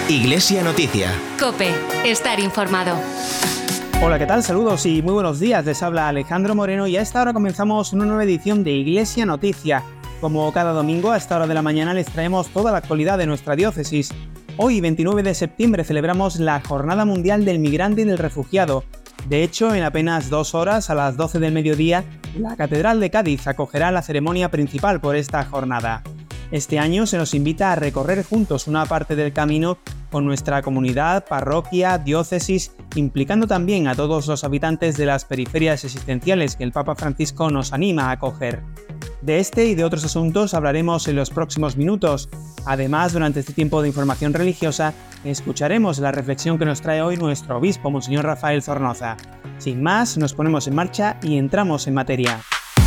Iglesia Noticia. COPE. Estar informado. Hola, ¿qué tal? Saludos y muy buenos días. Les habla Alejandro Moreno y a esta hora comenzamos una nueva edición de Iglesia Noticia. Como cada domingo, a esta hora de la mañana les traemos toda la actualidad de nuestra diócesis. Hoy, 29 de septiembre, celebramos la Jornada Mundial del Migrante y del Refugiado. De hecho, en apenas 2 horas, a las 12 del mediodía, la Catedral de Cádiz acogerá la ceremonia principal por esta jornada. Este año se nos invita a recorrer juntos una parte del camino con nuestra comunidad, parroquia, diócesis, implicando también a todos los habitantes de las periferias existenciales que el Papa Francisco nos anima a acoger. De este y de otros asuntos hablaremos en los próximos minutos. Además, durante este tiempo de información religiosa, escucharemos la reflexión que nos trae hoy nuestro obispo, Monseñor Rafael Zornoza. Sin más, nos ponemos en marcha y entramos en materia.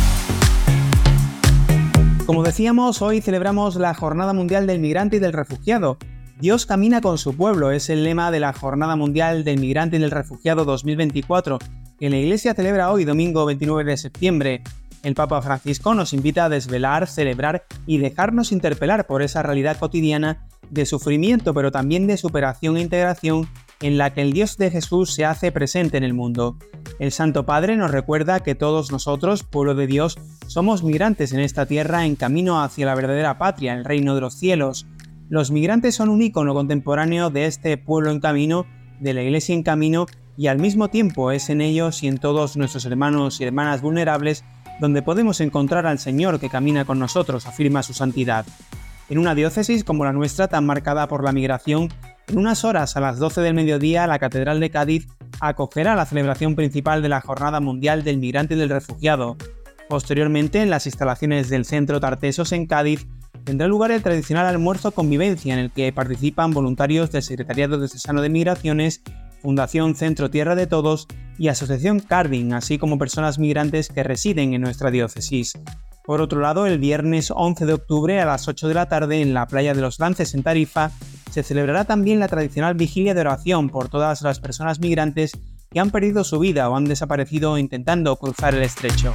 Como decíamos, hoy celebramos la Jornada Mundial del Migrante y del Refugiado. Dios camina con su pueblo es el lema de la Jornada Mundial del Migrante y del Refugiado 2024, que la Iglesia celebra hoy, domingo 29 de septiembre. El Papa Francisco nos invita a desvelar, celebrar y dejarnos interpelar por esa realidad cotidiana de sufrimiento, pero también de superación e integración en la que el Dios de Jesús se hace presente en el mundo. El Santo Padre nos recuerda que todos nosotros, pueblo de Dios, somos migrantes en esta tierra en camino hacia la verdadera patria, el reino de los cielos. Los migrantes son un ícono contemporáneo de este pueblo en camino, de la Iglesia en camino, y al mismo tiempo es en ellos y en todos nuestros hermanos y hermanas vulnerables donde podemos encontrar al Señor que camina con nosotros, afirma su santidad. En una diócesis como la nuestra, tan marcada por la migración, en unas horas a las 12 del mediodía, la Catedral de Cádiz acogerá la celebración principal de la Jornada Mundial del Migrante y del Refugiado. Posteriormente, en las instalaciones del Centro Tartesos en Cádiz, tendrá lugar el tradicional almuerzo convivencia en el que participan voluntarios del Secretariado Diocesano de Migraciones, Fundación Centro Tierra de Todos y Asociación Carding, así como personas migrantes que residen en nuestra diócesis. Por otro lado, el viernes 11 de octubre a las 8 de la tarde en la Playa de los Lances en Tarifa se celebrará también la tradicional vigilia de oración por todas las personas migrantes que han perdido su vida o han desaparecido intentando cruzar el estrecho.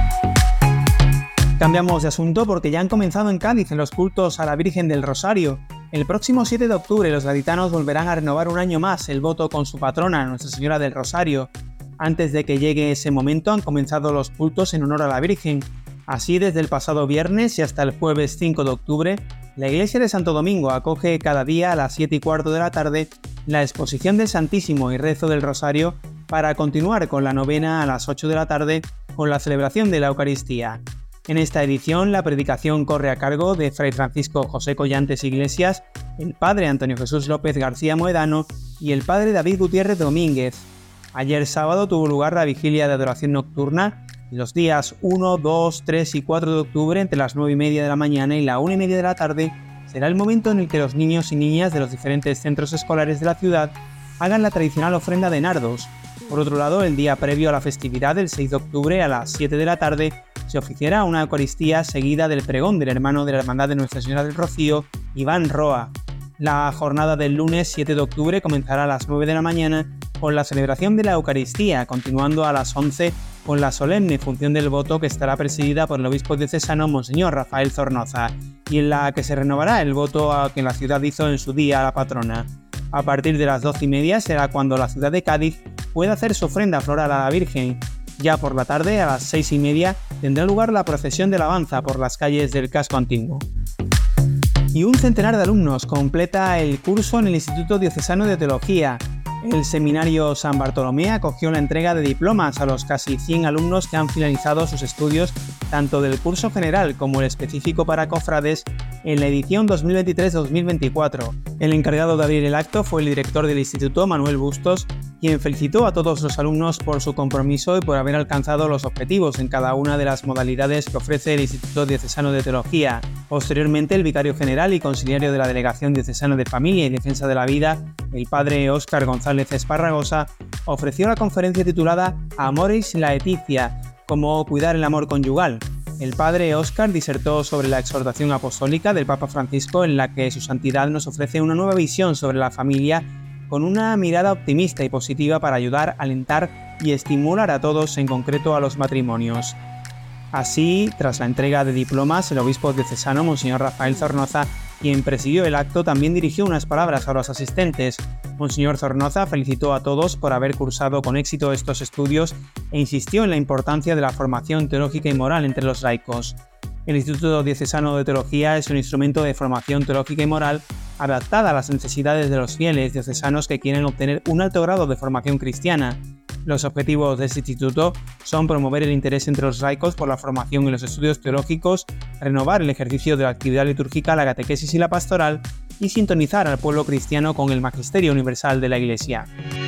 Cambiamos de asunto porque ya han comenzado en Cádiz en los cultos a la Virgen del Rosario. El próximo 7 de octubre los gaditanos volverán a renovar un año más el voto con su patrona, Nuestra Señora del Rosario. Antes de que llegue ese momento han comenzado los cultos en honor a la Virgen. Así, desde el pasado viernes y hasta el jueves 5 de octubre, la Iglesia de Santo Domingo acoge cada día a las 7:15 de la tarde la exposición del Santísimo y rezo del Rosario para continuar con la novena a las 8 de la tarde con la celebración de la Eucaristía. En esta edición, la predicación corre a cargo de Fray Francisco José Collantes Iglesias, el Padre Antonio Jesús López García Moedano y el Padre David Gutiérrez Domínguez. Ayer sábado tuvo lugar la vigilia de adoración nocturna y los días 1, 2, 3 y 4 de octubre entre las 9:30 de la mañana y la 1:30 de la tarde será el momento en el que los niños y niñas de los diferentes centros escolares de la ciudad hagan la tradicional ofrenda de nardos. Por otro lado, el día previo a la festividad, el 6 de octubre a las 7 de la tarde, se oficiará una Eucaristía seguida del pregón del hermano de la Hermandad de Nuestra Señora del Rocío, Iván Roa. La jornada del lunes 7 de octubre comenzará a las 9 de la mañana con la celebración de la Eucaristía, continuando a las 11 con la solemne función del voto que estará presidida por el obispo diocesano Monseñor Rafael Zornoza, y en la que se renovará el voto que la ciudad hizo en su día a la patrona. A partir de las 12:30 será cuando la ciudad de Cádiz pueda hacer su ofrenda floral a la Virgen. Ya por la tarde, a las 6:30, tendrá lugar la procesión de alabanza por las calles del casco antiguo. Y un centenar de alumnos completa el curso en el Instituto Diocesano de Teología. El Seminario San Bartolomé acogió la entrega de diplomas a los casi 100 alumnos que han finalizado sus estudios tanto del curso general como el específico para cofrades en la edición 2023-2024. El encargado de abrir el acto fue el director del instituto, Manuel Bustos, quien felicitó a todos los alumnos por su compromiso y por haber alcanzado los objetivos en cada una de las modalidades que ofrece el Instituto Diocesano de Teología. Posteriormente, el vicario general y consiliario de la Delegación Diocesana de Familia y Defensa de la Vida, el padre Óscar González Esparragosa, ofreció la conferencia titulada Amoris Laetitia, cómo cuidar el amor conyugal. El padre Óscar disertó sobre la exhortación apostólica del Papa Francisco, en la que su santidad nos ofrece una nueva visión sobre la familia con una mirada optimista y positiva para ayudar, alentar y estimular a todos, en concreto a los matrimonios. Así, tras la entrega de diplomas, el obispo diocesano, Monseñor Rafael Zornoza, Quien presidió el acto también dirigió unas palabras a los asistentes. Monseñor Zornoza felicitó a todos por haber cursado con éxito estos estudios e insistió en la importancia de la formación teológica y moral entre los laicos. El Instituto Diocesano de Teología es un instrumento de formación teológica y moral adaptada a las necesidades de los fieles diocesanos que quieren obtener un alto grado de formación cristiana. Los objetivos de este instituto son promover el interés entre los laicos por la formación en los estudios teológicos, renovar el ejercicio de la actividad litúrgica, la catequesis y la pastoral, y sintonizar al pueblo cristiano con el magisterio universal de la Iglesia.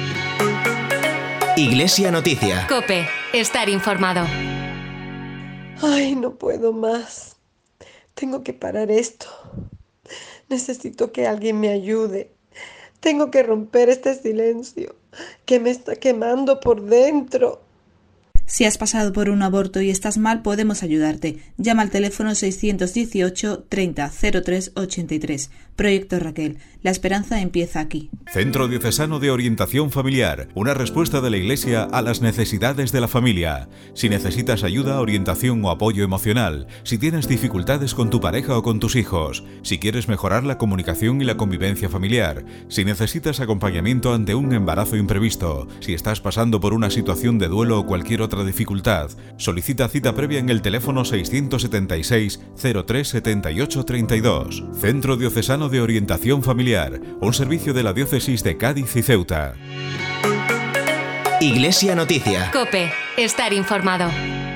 Iglesia Noticia. COPE. Estar informado. Ay, no puedo más. Tengo que parar esto. Necesito que alguien me ayude. Tengo que romper este silencio que me está quemando por dentro. Si has pasado por un aborto y estás mal, podemos ayudarte. Llama al teléfono 618 30 03 83. Proyecto Raquel. La esperanza empieza aquí. Centro Diocesano de Orientación Familiar. Una respuesta de la Iglesia a las necesidades de la familia. Si necesitas ayuda, orientación o apoyo emocional, si tienes dificultades con tu pareja o con tus hijos, si quieres mejorar la comunicación y la convivencia familiar, si necesitas acompañamiento ante un embarazo imprevisto, si estás pasando por una situación de duelo o cualquier otra dificultad, solicita cita previa en el teléfono 676 03 78 32. Centro Diocesano de Orientación Familiar, un servicio de la Diócesis de Cádiz y Ceuta. Iglesia Noticia. COPE. Estar informado.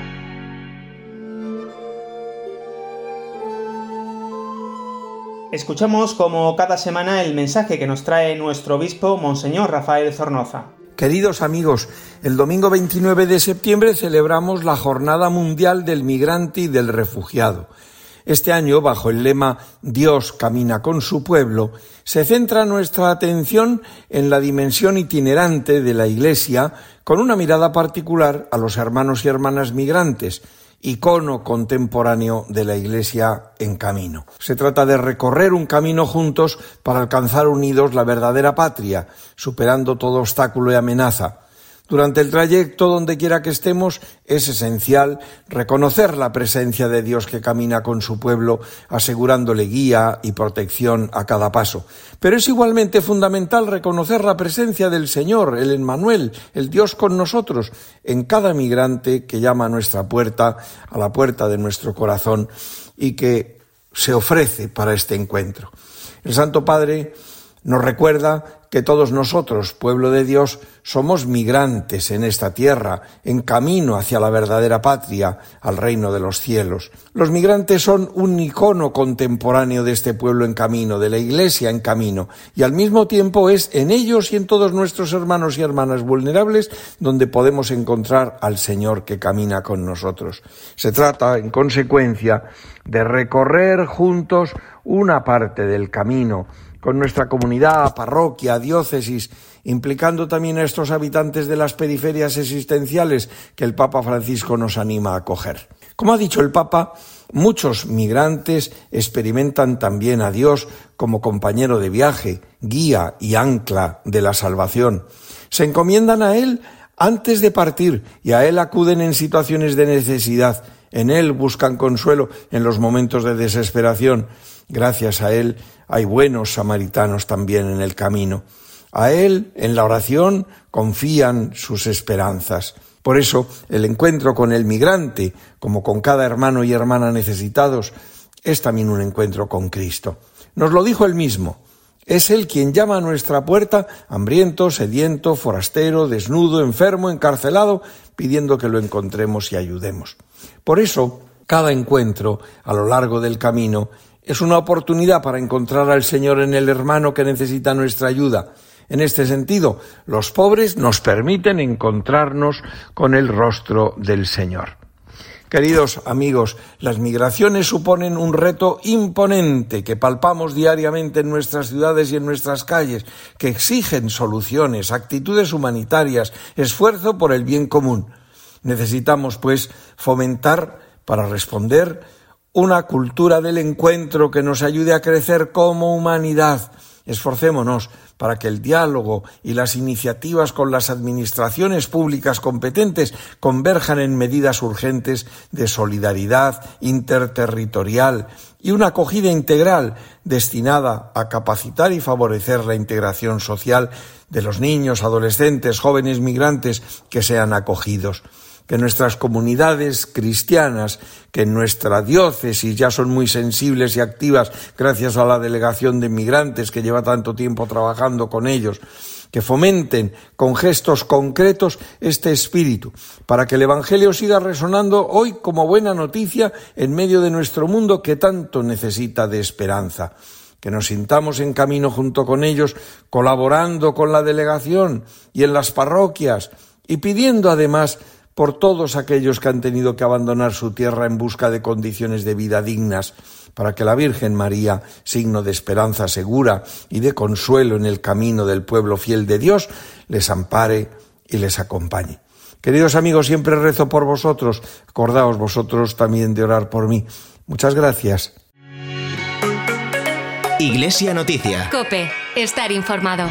Escuchamos como cada semana el mensaje que nos trae nuestro obispo, Monseñor Rafael Zornoza. Queridos amigos, el domingo 29 de septiembre celebramos la Jornada Mundial del Migrante y del Refugiado. Este año, bajo el lema Dios camina con su pueblo, se centra nuestra atención en la dimensión itinerante de la Iglesia, con una mirada particular a los hermanos y hermanas migrantes, icono contemporáneo de la Iglesia en camino. Se trata de recorrer un camino juntos para alcanzar unidos la verdadera patria, superando todo obstáculo y amenaza. Durante el trayecto, donde quiera que estemos, es esencial reconocer la presencia de Dios que camina con su pueblo, asegurándole guía y protección a cada paso. Pero es igualmente fundamental reconocer la presencia del Señor, el Emmanuel, el Dios con nosotros, en cada migrante que llama a nuestra puerta, a la puerta de nuestro corazón, y que se ofrece para este encuentro. El Santo Padre nos recuerda que todos nosotros, pueblo de Dios, somos migrantes en esta tierra, en camino hacia la verdadera patria, al reino de los cielos. Los migrantes son un icono contemporáneo de este pueblo en camino, de la Iglesia en camino, y al mismo tiempo es en ellos y en todos nuestros hermanos y hermanas vulnerables donde podemos encontrar al Señor que camina con nosotros. Se trata, en consecuencia, de recorrer juntos una parte del camino, con nuestra comunidad, parroquia, diócesis, implicando también a estos habitantes de las periferias existenciales que el Papa Francisco nos anima a acoger. Como ha dicho el Papa, muchos migrantes experimentan también a Dios como compañero de viaje, guía y ancla de la salvación. Se encomiendan a Él antes de partir y a Él acuden en situaciones de necesidad. En Él buscan consuelo en los momentos de desesperación. Gracias a Él hay buenos samaritanos también en el camino. A Él, en la oración, confían sus esperanzas. Por eso, el encuentro con el migrante, como con cada hermano y hermana necesitados, es también un encuentro con Cristo. Nos lo dijo Él mismo. Es Él quien llama a nuestra puerta, hambriento, sediento, forastero, desnudo, enfermo, encarcelado, pidiendo que lo encontremos y ayudemos. Por eso, cada encuentro a lo largo del camino es una oportunidad para encontrar al Señor en el hermano que necesita nuestra ayuda. En este sentido, los pobres nos permiten encontrarnos con el rostro del Señor. Queridos amigos, las migraciones suponen un reto imponente que palpamos diariamente en nuestras ciudades y en nuestras calles, que exigen soluciones, actitudes humanitarias, esfuerzo por el bien común. Necesitamos, pues, fomentar, para responder, una cultura del encuentro que nos ayude a crecer como humanidad, Esforcémonos para que el diálogo y las iniciativas con las administraciones públicas competentes converjan en medidas urgentes de solidaridad interterritorial y una acogida integral destinada a capacitar y favorecer la integración social de los niños, adolescentes, jóvenes migrantes que sean acogidos. Que nuestras comunidades cristianas, que en nuestra diócesis ya son muy sensibles y activas gracias a la delegación de migrantes que lleva tanto tiempo trabajando con ellos, que fomenten con gestos concretos este espíritu, para que el Evangelio siga resonando hoy como buena noticia en medio de nuestro mundo que tanto necesita de esperanza. Que nos sintamos en camino junto con ellos, colaborando con la delegación y en las parroquias, y pidiendo además por todos aquellos que han tenido que abandonar su tierra en busca de condiciones de vida dignas, para que la Virgen María, signo de esperanza segura y de consuelo en el camino del pueblo fiel de Dios, les ampare y les acompañe. Queridos amigos, siempre rezo por vosotros. Acordaos vosotros también de orar por mí. Muchas gracias. Iglesia Noticia. COPE. Estar informado.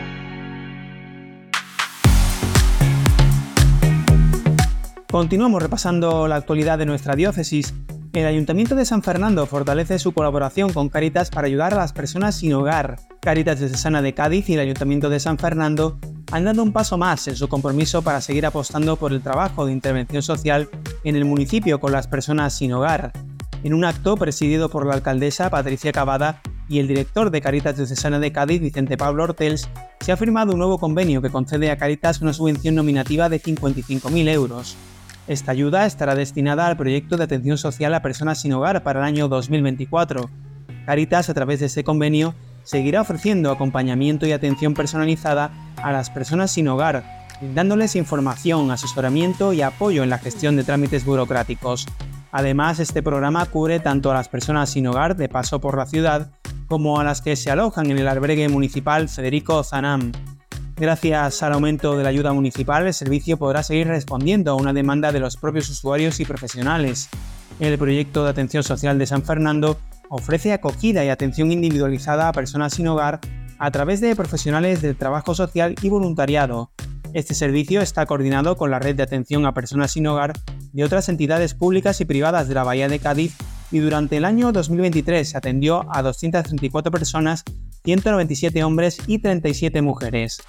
Continuamos repasando la actualidad de nuestra diócesis. El Ayuntamiento de San Fernando fortalece su colaboración con Cáritas para ayudar a las personas sin hogar. Cáritas Diocesana de Cádiz y el Ayuntamiento de San Fernando han dado un paso más en su compromiso para seguir apostando por el trabajo de intervención social en el municipio con las personas sin hogar. En un acto presidido por la alcaldesa Patricia Cavada y el director de Cáritas Diocesana de Cádiz, Vicente Pablo Hortels, se ha firmado un nuevo convenio que concede a Cáritas una subvención nominativa de 55.000 euros. Esta ayuda estará destinada al proyecto de atención social a personas sin hogar para el año 2024. Cáritas, a través de este convenio, seguirá ofreciendo acompañamiento y atención personalizada a las personas sin hogar, brindándoles información, asesoramiento y apoyo en la gestión de trámites burocráticos. Además, este programa cubre tanto a las personas sin hogar de paso por la ciudad como a las que se alojan en el albergue municipal Federico Zanam. Gracias al aumento de la ayuda municipal, el servicio podrá seguir respondiendo a una demanda de los propios usuarios y profesionales. El proyecto de atención social de San Fernando ofrece acogida y atención individualizada a personas sin hogar a través de profesionales del trabajo social y voluntariado. Este servicio está coordinado con la red de atención a personas sin hogar de otras entidades públicas y privadas de la Bahía de Cádiz y durante el año 2023 se atendió a 234 personas, 197 hombres y 37 mujeres.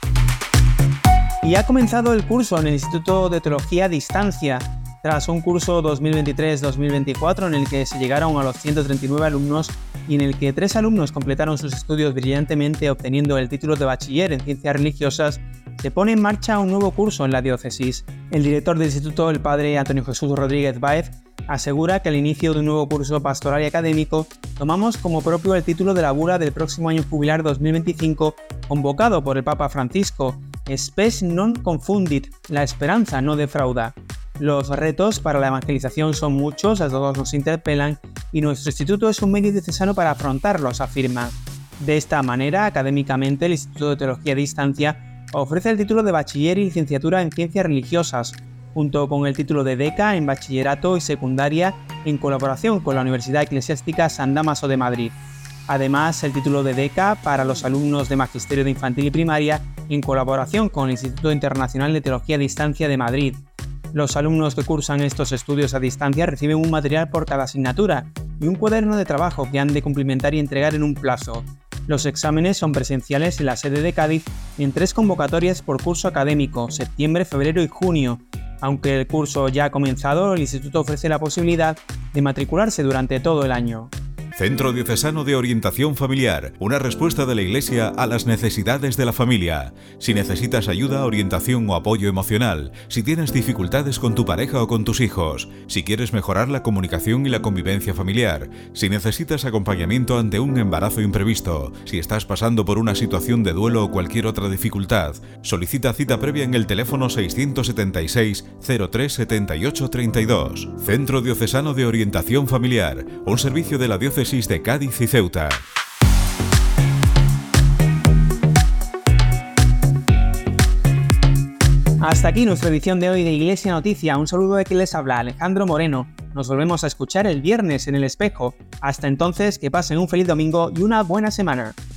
Y ha comenzado el curso en el Instituto de Teología a Distancia, tras un curso 2023-2024 en el que se llegaron a los 139 alumnos y en el que 3 alumnos completaron sus estudios brillantemente obteniendo el título de bachiller en Ciencias Religiosas. Se pone en marcha un nuevo curso en la diócesis. El director del instituto, el padre Antonio Jesús Rodríguez Báez, asegura que al inicio de un nuevo curso pastoral y académico tomamos como propio el título de la bula del próximo año jubilar 2025 convocado por el Papa Francisco, Spes non confundit, la esperanza no defrauda. Los retos para la evangelización son muchos, a todos nos interpelan y nuestro instituto es un medio diocesano para afrontarlos, afirma. De esta manera, académicamente, el Instituto de Teología a Distancia ofrece el título de bachiller y licenciatura en Ciencias Religiosas, junto con el título de beca en bachillerato y secundaria en colaboración con la Universidad Eclesiástica San Dámaso de Madrid. Además, el título de beca para los alumnos de Magisterio de Infantil y Primaria en colaboración con el Instituto Internacional de Teología a Distancia de Madrid. Los alumnos que cursan estos estudios a distancia reciben un material por cada asignatura y un cuaderno de trabajo que han de cumplimentar y entregar en un plazo. Los exámenes son presenciales en la sede de Cádiz en 3 convocatorias por curso académico, septiembre, febrero y junio. Aunque el curso ya ha comenzado, el instituto ofrece la posibilidad de matricularse durante todo el año. Centro Diocesano de Orientación Familiar, una respuesta de la Iglesia a las necesidades de la familia. Si necesitas ayuda, orientación o apoyo emocional, si tienes dificultades con tu pareja o con tus hijos, si quieres mejorar la comunicación y la convivencia familiar, si necesitas acompañamiento ante un embarazo imprevisto, si estás pasando por una situación de duelo o cualquier otra dificultad, solicita cita previa en el teléfono 676 03 78 32. Centro Diocesano de Orientación Familiar, un servicio de la Diócesis de Cádiz y Ceuta. Hasta aquí nuestra edición de hoy de Iglesia Noticia. Un saludo de quien les habla, Alejandro Moreno. Nos volvemos a escuchar el viernes en El Espejo. Hasta entonces, que pasen un feliz domingo y una buena semana.